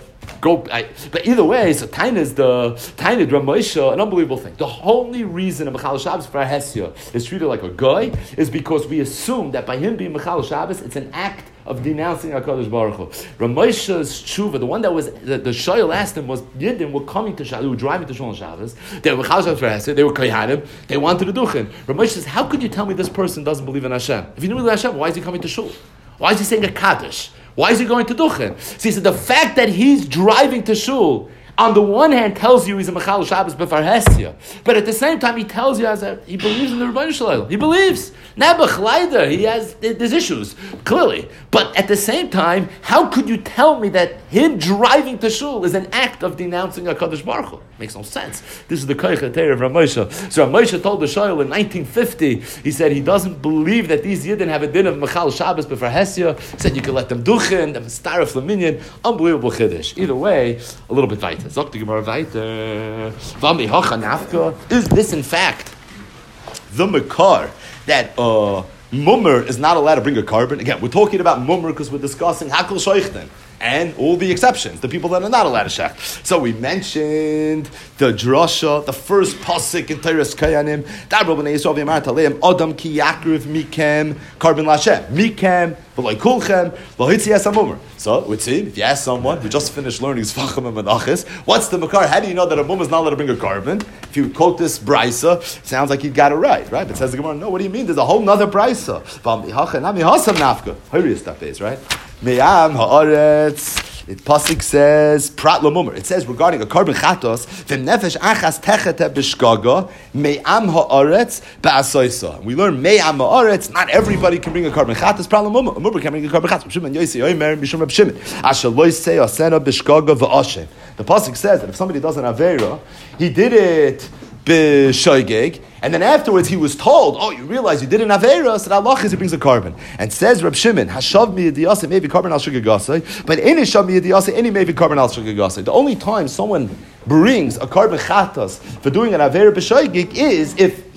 either way, so Taina is the Taina Ramosha, an unbelievable thing. The only reason a Mechal Shabbos B'far Hesia is treated like a guy is because we assume that by him being Mechal Shabbos, it's an act of denouncing HaKadosh Baruch Hu. Ramosha's tshuva, the one that was, the Shoyal asked him was, Yidden were coming to Shabbos, they were driving to Shul on Shabbos, they were Chal Shabbos for Hesed, they were Koyanim, they wanted to duchen. Ramosha says, how could you tell me this person doesn't believe in Hashem? If he knew in Hashem, why is he coming to Shul? Why is he saying a Kaddish? Why is he going to duchen? So he said, the fact that he's driving to Shul, on the one hand, tells you he's a Mechal Shabbos B'far Hestia, but at the same time, he tells you he believes in the Rebbeinu Shalom. He believes. Nebuch Leider, there's issues, clearly. But at the same time, how could you tell me that him driving to Shul is an act of denouncing HaKadosh Baruch Hu? Makes no sense. This is the Koich HaTeir of Ramosha. So Ramosha told the Shoyal in 1950, he said he doesn't believe that these Yidden have a din of Mechal Shabbos B'far Hestia. He said you can let them duchen, them starif laminyan. Unbelievable Chiddush. Either way, a little bit weiter. Zok the Gemara weiter. V'ami hocha nafka. Is this in fact the Makar that mummer is not allowed to bring a carbon? Again, we're talking about mummer because we're discussing hakol shoichten and all the exceptions, the people that are not allowed to shech. So we mentioned the drasha, the first pasuk in Teres Kayanim. Dabra b'nei Yisrael v'yamar taleim Adam ki yakriv mikem carbon lashem mikem v'loy kulchem v'hitzi es hamummer. So it would seem if you ask someone who just finished learning Zvachim and Menachos, what's the makar? How do you know that a mummer is not allowed to bring a carbon? If you quote this brisa, it sounds like you got it right? But says the Gemara, no. What do you mean? There's a whole nother brisa. V'ami hacha nami hasam nafka. Hurry stuff is right. Me'am ha'aretz. It pasuk says prat lamummer. It says regarding a carbon chatos v'nefesh achas techete b'shgaga me'am ha'aretz ba'asoisa. We learn me'am ha'aretz. Not everybody can bring a carbon chatos. Prat lamummer. A mummer can bring a carbon chatos. Shimon Yosi Omer Mishum Reb Shimon. Asher lo yisei asena b'shgaga v'ashem. The pasuk says that if somebody does an avera, he did it b'shoigeg, and then afterwards he was told, oh, you realize you did an avera, so that Allah is he brings a carbon. And says Reb Shimon, hashav mi yediyase maybe carbon al shugagasai, but any shav mi yediyase any maybe carbon al shugagasai. The only time someone brings a carbon chatas for doing an avera b'shoigeg is if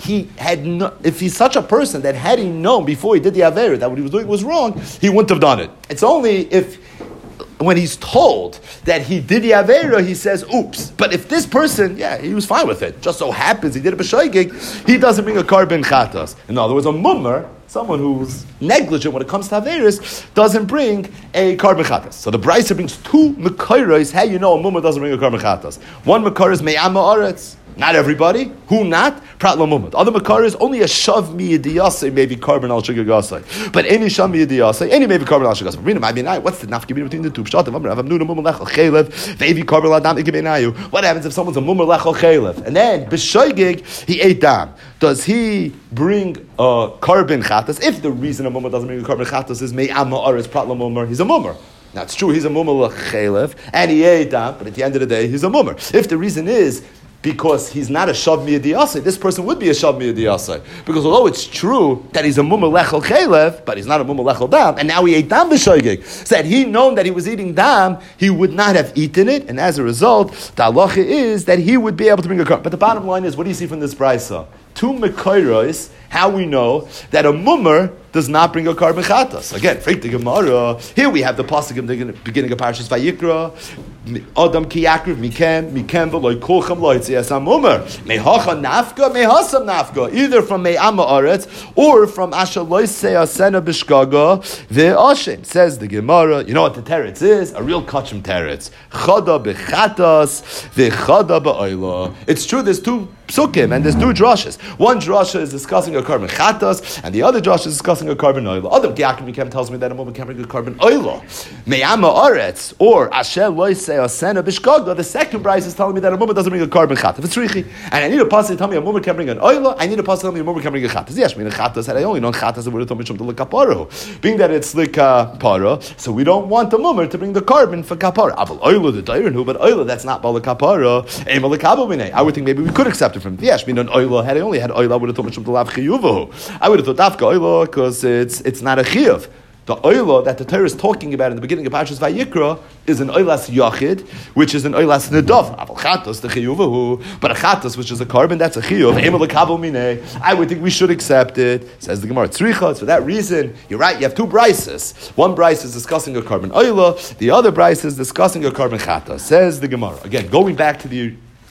if he's such a person that had he known before he did the avera that what he was doing was wrong, he wouldn't have done it. It's only if when he's told that he did the Aveira, he says, oops. But if this person, he was fine with it. Just so happens he did a b'shoigeg, he doesn't bring a carbon chatas. In other words, a mummer, someone who's negligent when it comes to Aveiris, doesn't bring a carbon chatas. So the Brisa brings two mekayros. How you know a mummer doesn't bring a carbon chatas? One mekar is me'am ha'aretz. Not everybody. Who not? Prat lamumad. Other makar is only a shav mi yediyase, maybe carbon al shigagasai. But any shav mi yediyase, any maybe carbon al shigagasai. What's the nafki between the two? What happens if someone's a mummer lechol chelev and then b'shoigig he ate dam? Does he bring a carbon chatas? If the reason a mummer doesn't bring a carbon chatas is me'am ha'aretz prat lamumar, he's a mummer. Now it's true he's a mummer lechelev and he ate dam, but at the end of the day he's a mummer. If the reason is because he's not a shav miyadiyasei, this person would be a shav miyadiyasei. Because although it's true that he's a mummer lechel chelev, but he's not a mummer lechel dam, and now he ate dam b'shoigeg. So had he known that he was eating dam, he would not have eaten it, and as a result, the halacha is that he would be able to bring a carbon. But the bottom line is, what do you see from this brisa? Two mekayros, how we know that a mummer does not bring a carbon chatas. Again, freak the Gemara. Here we have the pasuk in the beginning of Parashas Vayikra. Adam ki yakriv mikem v'loy kolchem loytzi as a mummer. Mehacha nafka, mehasam nafka. Either from me'am ha'aretz or from asher loysei asena b'shgaga ve'ashem. Says the Gemara. You know what the teretz is? A real kachim teretz. Chada b'chatas ve'chada ba'oila. It's true. There's two psukim and there's two drashes. One drasha is discussing a carbon chatas, and the other drasha is discussing a carbon oila. Adam Kiyakim Mikem tells me that a woman can bring a carbon oila. Me'am ha'aretz or asher loysei asena b'shgaga. The second price is telling me that a woman doesn't bring a carbon chatas. It's richi, and I need a pasuk to tell me a woman can bring an oila. I need a pasuk to tell me a woman can bring a chatas. Yes, I mean a chatas. Had I only known chatas, I would have told me to look kapara. Being that it's like kapara, so we don't want the woman to bring the carbon for kapara. Aval oila the dairin who, but oila that's not bala kapara. I would think maybe we could accept it from yes. I mean an oila. Had I only had oila, I would have told me to lav chiyuvahu. I would have thought dafka oila because it's not a chiyuv. The oila that the Torah is talking about in the beginning of Parashas Vayikra is an oilas yachid, which is an oilas nedav. Aval chatos the chiyuvahu, but a chatos which is a carbon that's a chiyuv. I would think we should accept it. Says the Gemara tzricha. For that reason, you're right. You have two brises. One brise is discussing a carbon oila. The other brise is discussing a carbon chatos. Says the Gemara again, going back to the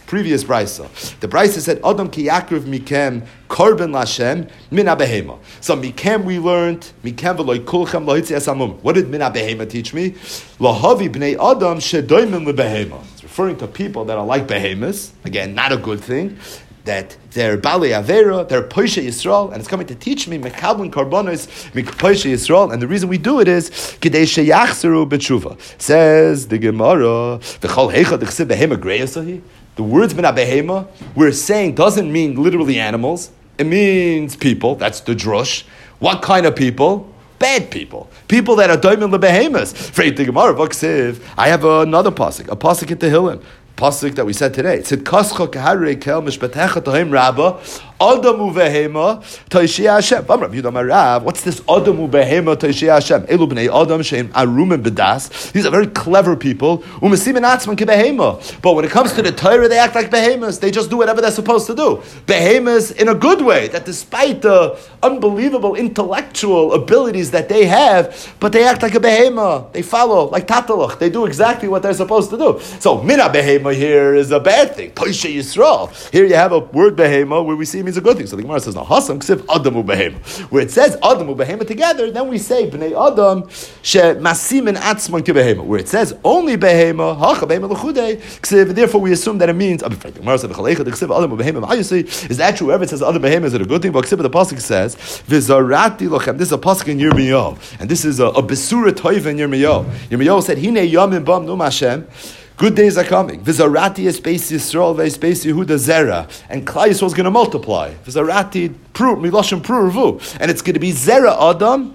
previous brisa. The brisa said, Adam ki yakriv mikem korban lashem min behema. So mikem we learned, mikem v'loy kulchem lohitzi esamum. What did min behema teach me? Lahavi bnei Adam shedoimin lebehema. It's referring to people that are like behemoths. Again, not a good thing. That they're Bali Avera, they're Poisha Yisrael, and it's coming to teach me Mekablan Karbonos, Poisha Yisrael, and the reason we do it is Kidei Sheyachzeru B'tshuva. Says the Gemara, V'chol Heicha D'chsev Behema Greyasahi. The words B'na Behema we're saying doesn't mean literally animals. It means people. That's the drush. What kind of people? Bad people. People that are doimim lebehemas. Freit the Gemara V'ksiv. I have another pasuk, a pasuk in Tehillim. Pasuk that we said today. It said, Kascha kaharei kel mishpatecha tohim rabba, Adamu vehema toishia Hashem. Rav Yudah Marav, what's this Adamu vehema toishia Hashem? Elu b'nei Adam sheim arumim b'das. These are very clever people. Umesimin atzman kebehema. But when it comes to the Torah, they act like behemoths. They just do whatever they're supposed to do. Behemoths in a good way, that despite the unbelievable intellectual abilities that they have, but they act like a behema. They follow, like tatalach. They do exactly what they're supposed to do. So, mina behema here is a bad thing. Poisha Yisrael. Here you have a word behema where we see it means a good thing. So the Gemara says, no, hasam ksiv adamu behema. Where it says adamu behema together, then we say bnei adam she masimin atzman ki behema. Where it says only behema, hacha behema l'chudei ksiv. Therefore we assume that it means. The Gemara said ksiv adamu behema. Is that true? Wherever it says other behema, is it a good thing? But ksiv the pasuk says v'zarati lochem. This is a pasuk in Yirmiyahu, and this is a besura toiva in Yirmiyahu. Yirmiyahu said, hine yamim bam num Hashem. Good days are coming. V'zarati is space Yisrael, ve'space Yehuda zera, and Klal Yisrael is going to multiply. V'zarati pru miloshem pru, and it's going to be zera Adam,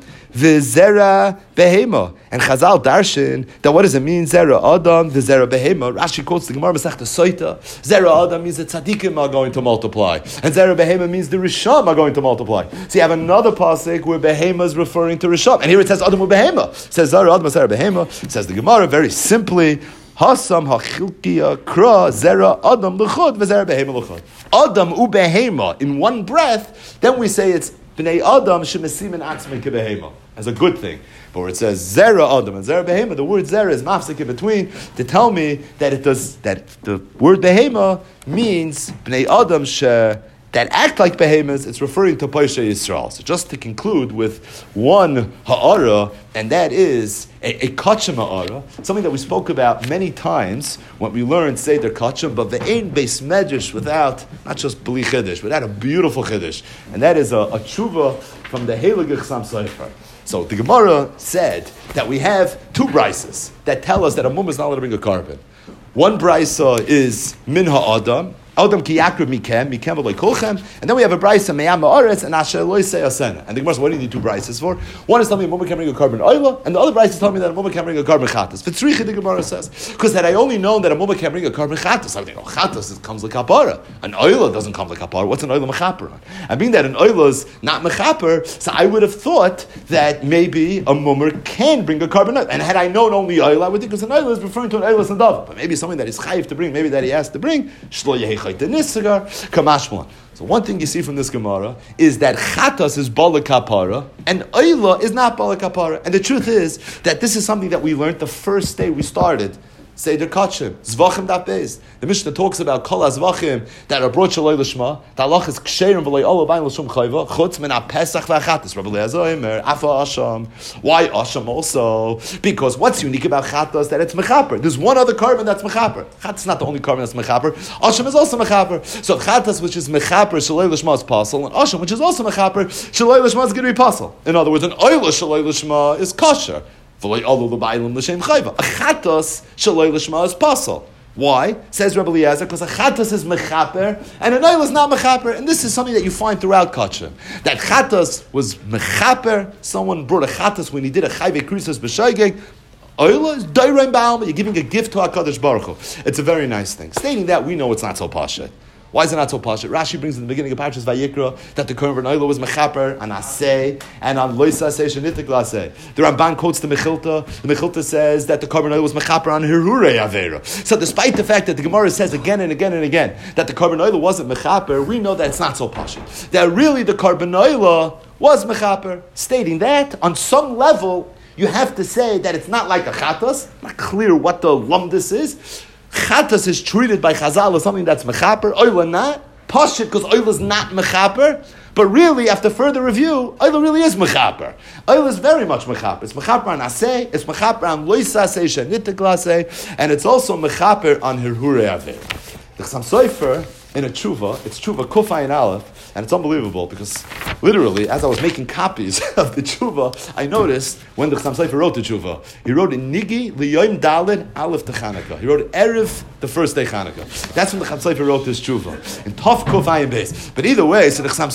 v'zera behema. And Chazal darshan that what does it mean zera Adam, v'zera behema? Rashi quotes the Gemara Masechta Soita. Zera Adam means the tzaddikim are going to multiply, and zera behema means the risham are going to multiply. So you have another pasuk where behema is referring to risham, and here it says Adam behema. It says zera Adam, zera behema. It says the Gemara very simply. Hasam hachilkia kra zera Adam l'chod v'zera behema l'chod. Adam u behema in one breath. Then we say it's bnei Adam shemesimin atzmei kebehema as a good thing. But where it says zera Adam and zera behema, the word zera is mafsek in between to tell me that it does that the word behema means bnei Adam that act like behemoths. It's referring to Poisha Yisrael. So just to conclude with one ha'ara, and that is a kachim ha'ara, something that we spoke about many times when we learned Seder Kachim, but ve'ein beis medrash without, not just bli chiddush, without a beautiful chiddush. And that is a tshuva from the Heilige Chassam Sofer. So the Gemara said that we have two brises that tell us that a mum is not allowed to bring a carbon. One brisa is min ha'adam, Adam ki yakriv mikem v'loy kulchem, and then we have a brisa me'am ha'aretz and asher lo yisei asena. And the Gemara says, what do you need two brises for? One is telling me a woman can bring a carbon oila, and the other brisa is telling me that a woman can bring a carbon chatas. V'tzrichi, the Gemara says, because had I only known that a woman can bring a carbon chatas, I would think, oh, chatas it comes like kapara. An oila doesn't come like kapara. What's an oila mechaper on? And being that an oila is not mechaper, so I would have thought that maybe a mummer can bring a carbon oil. And had I known only oila, I would think because an oila is referring to an oila sandava. But maybe something that is chayiv to bring, maybe that he has to bring, shlo yehi so one thing you see from this Gemara is that chatas is bala kapara and oila is not bala kapara. And the truth is that this is something that we learned the first day we started Seder Kachim, Zvachim Daf Beis. The Mishnah talks about Kol HaZvachim that are brought Shaloi L'Shma. The halach is Ksherim V'loi Olo Bain L'Shum Chayva. Chutz Min HaPesach V'Achatas. Rabbi Eliezer Omer, Afa Asham. Why Asham also? Because what's unique about Chatas that it's Mechaper. There's one other carbon that's Mechaper. Chatas is not the only carbon that's Mechaper. Asham is also Mechaper. So Chatas, which is Mechaper, Shaloi L'Shma is Pasal, and Asham, which is also Mechaper, Shaloi L'Shma is going to be Pasal. In other words, an Oila Shaloi L'Shma is kosher. A chatos shaloi l'shma is pasal. Why? Says Rabbi Eliezer, because a chatos is mechaper and an oil is not mechaper, and this is something that you find throughout kachim. That chatos was mechaper. Someone brought a chatos when he did a chayve krisos b'shaygeg. Oil is dayrein ba'alma. You're giving a gift to HaKadosh Baruch Hu. It's a very nice thing. Stating that, we know it's not so pasha. Why is it not so pashut? Rashi brings in the beginning of Parshas Vayikra that the Korban Oila was mechaper on aseh and on loisa aseh shenitik laseh. The Ramban quotes the Mechilta. The Mechilta says that the Korban Oila was mechaper on hirurei avera. So despite the fact that the Gemara says again and again and again that the Korban Oila wasn't mechaper, we know that it's not so pashut. That really the Korban Oila was mechaper, stating that on some level you have to say that it's not like a chatas. Not clear what the lumdus is. Chatas is treated by Chazal as something that's mechaper, oila not. Pashit, because oila is not mechaper. But really, after further review, oila really is mechaper. Oila is very much mechaper. It's mechaper on aseh, it's mechaper on loisaseh, shenitaglaseh, and it's also mechaper on hirhure aveh. The Chassam Sofer, in a tshuva, it's tshuva kufay and aleph, and it's unbelievable because literally, as I was making copies of the tshuva, I noticed when the Chassam Sofer wrote the tshuva, he wrote in Nigi liyoim daled aleph to Chanukah. He wrote Erev, the first day Chanukah. That's when the Chassam Sofer wrote this tshuva in Tov kufay and base. But either way, so the Chassam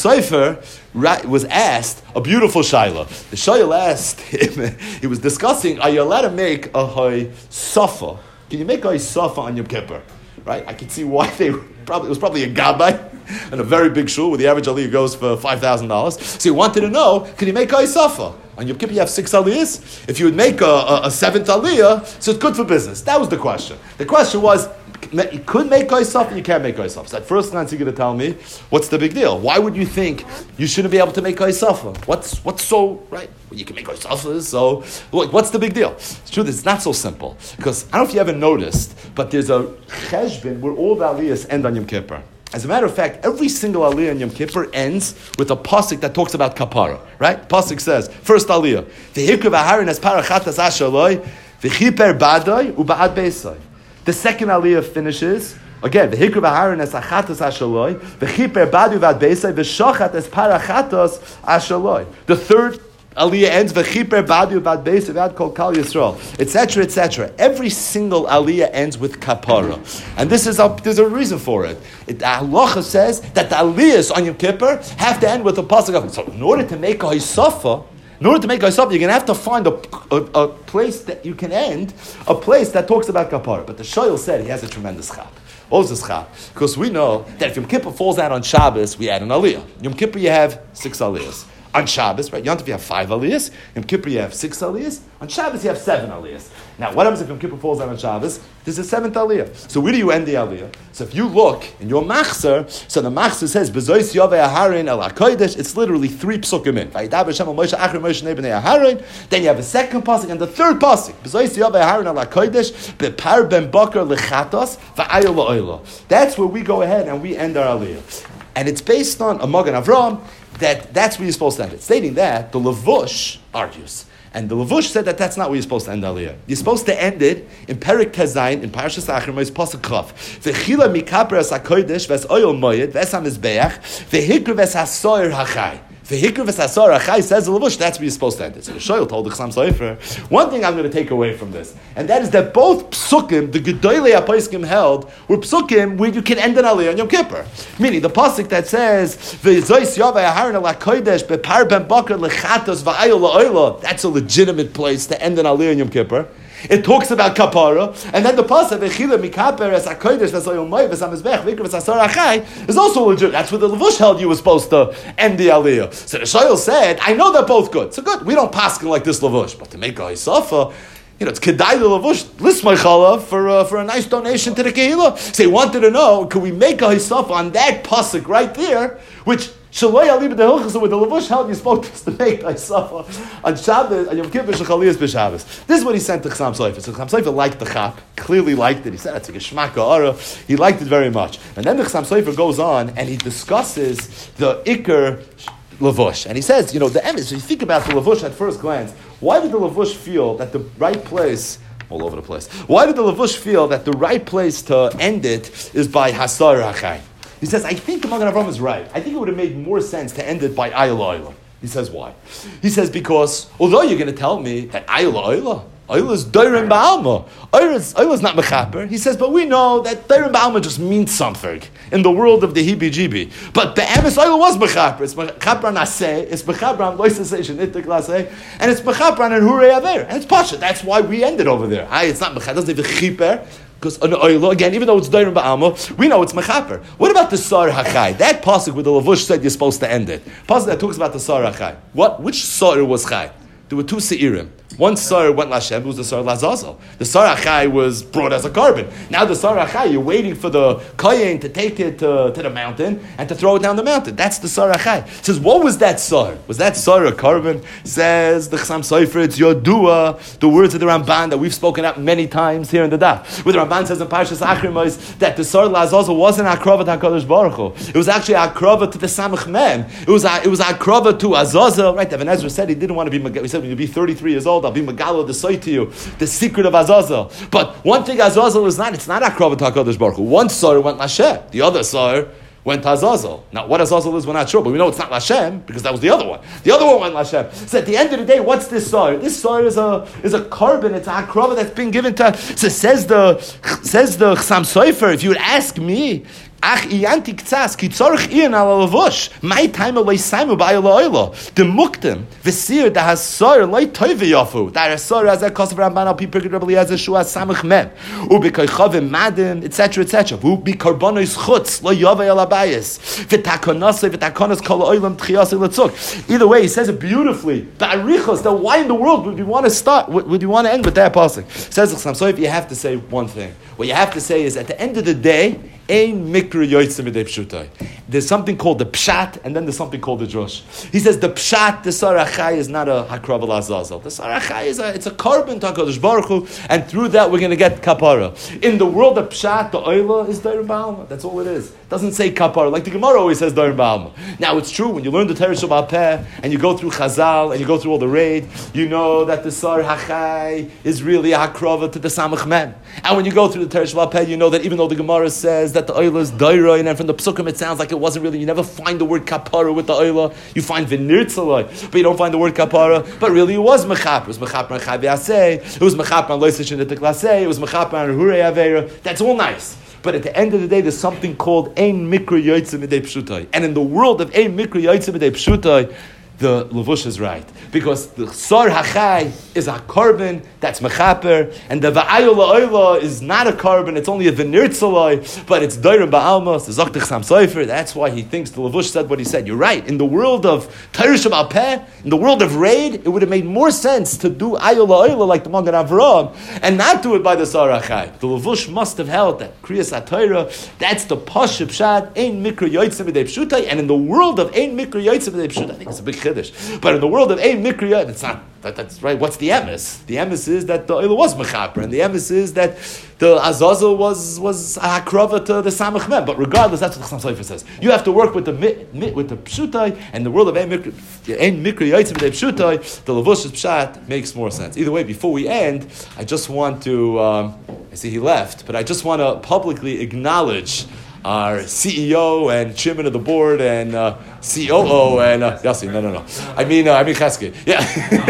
Sofer was asked a beautiful shaila. The shaila asked him, he was discussing, are you allowed to make a hoy safa? Can you make a hoy safa on Yom Kippur? Right? I can see why it was probably a gabbai and a very big shul where the average aliyah goes for $5,000. So he wanted to know, can you make a safa? On Yom Kippur you have 6 aliyahs. If you would make a 7th aliyah, so it's good for business. That was the question. The question was, you could make a safa and you can't make a safa. So at first glance you're going to tell me, what's the big deal? Why would you think you shouldn't be able to make a safa? What's so, right? Well, you can make a safa, so what's the big deal? It's true that it's not so simple. Because I don't know if you ever noticed, but there's a cheshbon where all the aliyahs end on Yom Kippur. As a matter of fact, every single aliyah in Yom Kippur ends with a pasuk that talks about kapara. Right? Pasuk says, first aliyah, v'hikru v'harin es parachatas ashaloi, v'chiper badoi u'ba'ad beisai. The second aliyah finishes, again, v'hikru v'harin es achatas ashaloi, v'chiper badoi u'ba'ad beisai, v'shochat es parachatas ashaloi. The third aliyah ends v'chiper badu bad beis v'ad kol kal Yisrael, etc., etc. Every single aliyah ends with kapara, and there's a reason for it. The halacha says that the aliyahs on Yom Kippur have to end with a pasuk of. So in order to make a hisafa, you're going to have to find a place that you can end, a place that talks about kapara. But the shoyl said he has a tremendous chap. What was this chap? Because we know that if Yom Kippur falls out on Shabbos, we add an aliyah. Yom Kippur you have 6 aliyahs. On Shabbos, right? Yom Tov you have 5 aliyahs. Yom Kippur you have 6 aliyahs. On Shabbos you have 7 aliyahs. Now, what happens if Yom Kippur falls out on Shabbos? There's a 7th aliyah. So where do you end the aliyah? So if you look in your machzer, so the machzer says, B'zois yovei aharon el hakodesh, it's literally 3 psukim in. Vayidaber Hashem al Moshe achar Moshe nei b'nei aharon. Then you have a second pasuk and the third pasuk. B'zois yovei aharon el hakodesh, b'par ben bakar lechatos, v'ayol la'oilo. That's where we go ahead and we end our aliyah. And it's based on a Magen Avram, that's where you're supposed to end it. Stating that, the Levush argues. And the Levush said that that's not where you're supposed to end Aliyah. You're supposed to end it in Perik Tezayin, in Parashas Achrimos, Pasuk Chav. V'chila mikaper es HaKodesh, v'es oyel moyed, v'es ha-mizbeach, v'hikru v'es ha-soyer hachai. V'hikru v'es ha-soyer hachai says the Levush, that's where you're supposed to end it. So the Shoyl told the Chassam Sofer, one thing I'm going to take away from this, and that is that both Psukim, the Gedolei HaPoskim held, were Psukim where you can end an Aliyah on Yom Kippur. Meaning, the Pasuk that says, V'zois yavai aharon al HaKodesh, b'par ben bakar lechatos v'ayol la'oila, that's a legitimate place to end an Aliyah on Yom Kippur. It talks about kapara, and then the pasuk v'chila mikaper es hakodesh v'soyol moy v'samizbech v'ikra v'sasar achai is also legit. That's what the Levush held you were supposed to end the aliyah. So the Shoyl said, I know they're both good. So good, we don't paskin like this Levush, but to make a hisafa, it's kedai the Levush list my chalav for a nice donation to the kehillah. So he wanted to know, could we make a hisafa on that pasuk right there, which Shaloi alib the hilchos with the Levush held you're supposed to make a safa on Shabbos on Yom Kippur shechaliyas b'Shabbos. This is what he sent to Chassam Sofer. So Chassam Sofer liked the chap, clearly liked it. He said it's a geshmak ha'ara. He liked it very much. And then the Chassam Sofer goes on and he discusses the Iker Levush. And he says, the emes, if you think about the Levush at first glance, why did the Levush feel that the right place, all over the place, why did the Levush feel that the right place to end it is by Hasar Hachai? He says, I think the Magen Avram is right. I think it would have made more sense to end it by Ayla Ayla. He says, why? He says, because although you're going to tell me that Ayla is Deirim Ba'alma. Ayla is not Mechaper. He says, but we know that Deirim Ba'alma just means something in the world of the Hibi-Jibi. But the Emes Ayla was Mechaper. It's Mechaper on Aseh, it's Mechaper on Loisaseh, Shenitik Laseh, and it's Mechaper on Hurei Aver. And it's Pasha. That's why we ended over there. It's not Mechaper. It doesn't even Chiper. Because an oil, again, even though it's Deirim Ba'alma, we know it's Mechaper. What about the Sar Hachai? That pasuk where the Levush said you're supposed to end it. Pasuk that talks about the Sar Hachai. Which Sar was Chai? there were two Seirim. One Sar went Lashem, it was the Sar Lazazel. The Sar Achai was brought as a carbon. Now the Sar Achai, you're waiting for the Kayin to take it to the mountain and to throw it down the mountain. That's the Sar Achai. It says, what was that Sar? Was that Sar a carbon? Says the Chassam Sofer, it's Yodua, the words of the Ramban that we've spoken out many times here in the Daf. Where the Ramban says in Parshas Achrimos that the Sar Lazazel wasn't Akrava to HaKadosh Baruch Hu. It was actually Akrava to the Samach Mem. It was Akrava to Azazel. Right, Even Ezra said he didn't want to be, he said, when you be 33 years old, I'll be Megalo the say to you, the secret of Azazel. But one thing Azazel is not, it's not Akrava to HaKadosh Baruch Hu. One Sar went Lashem, the other Sar went to Azazel. Now, what Azazel is, we're not sure, but we know it's not Lashem, because that was the other one. The other one went Lashem. So at the end of the day, what's this Sar? This Sar is a carbon, it's a Akrava that's been given to, so says the Chassam Sofer, if you would ask me, Ach iyanti ktsas ki tzorich iyan ala lavush. My time alay saimu ba'ayla oila. The muktim v'sir da hasar loy toiv yafu. Da hasar as a kos of Ramban al pi pirkei Rabbi Eliezer shua samach mem. Ubi koichavim madim etc. etc. Ubi karbonos chutz lo yavei al abayis. V'takonas kol oilam tchias letzuk. Either way, he says it beautifully. The arichos. That why in the world would you want to start? Would you want to end with that pasuk? Says the Chassam Sofer, you have to say one thing. What you have to say is at the end of the day. There's something called the pshat, and then there's something called the drush. He says the pshat, the Sar Achai, is not a hakrav al azazel. The Sar Achai it's a carbon to HaKadosh Baruch Hu, and through that we're going to get kapara. In the world of pshat, the oila is Dairim Ba'alma. That's all it is. It doesn't say kapara. Like the Gemara always says Dairim Ba'alma. Now it's true, when you learn the Teresh Shel Peh, and you go through Chazal, and you go through all the raid, you know that the Sar Achai is really a hakrava to the Samach Mem. And when you go through the Teresh Shel Peh, you know that even though the Gemara says that the oila is Daira, and from the Psukim it sounds like it wasn't really, you never find the word kapara with the oila, you find v'nirtzalai, but you don't find the word kapara, but really it was mechaper. It was mechaper on Chai V'aseh, it was mechaper on Loisish and Etik Laseh, it was mechaper on Hurei Aveira. That's all nice. But at the end of the day, there's something called Ein Mikra Yotzei Midei Pshutai. And in the world of Ein Mikra Yotzei Midei Pshutai, the Levush is right. Because the Sar Hachai is a carbon that's mechaper, and the Va'ayol La'oila is not a carbon, it's only a V'nirtzalai, but it's Dairim Ba'alma, the Zochtech Chassam Sofer. That's why he thinks the Levush said what he said. You're right. In the world of Teresh Shel Peh, in the world of raid, it would have made more sense to do Ayol La'oila like the Magen Avraham, and not do it by the Sar Hachai. The Levush must have held that Kriyas HaTorah, that's the Posh Pshat, Ein Mikra Yotzei Midei Pshutai, and in the world of Ein Mikra Yotzei Midei Pshutai, I think it's a big chiddush. But in the world of Ein Mikra Yotzei, it's not. That's right. What's the emes? The emes is that the oil was mechaper, and the emes is that the Azazel was hakrava to the Samach Mem. But regardless, that's what the Chassam Sofer says. You have to work with the pshutai, and the world of Ein Mikra Yotzei Midei Pshutai, the Levush's pshat makes more sense. Either way, before we end, I just want to. I see he left, but I just want to publicly acknowledge our CEO and chairman of the board and COO and Yossi. No. I mean Chesky. Yeah,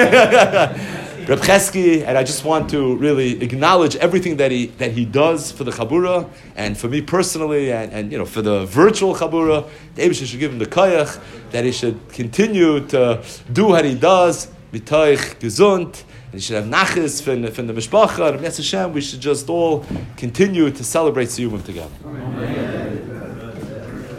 Reb Chesky, and I just want to really acknowledge everything that he does for the Chabura and for me personally, and for the virtual Chabura. The Eibusher should give him the koyach that he should continue to do what he does. B'toich gesund. And you should have nachas from the mishpacha. And Yetz Hashem, we should just all continue to celebrate Siyumim together. Amen.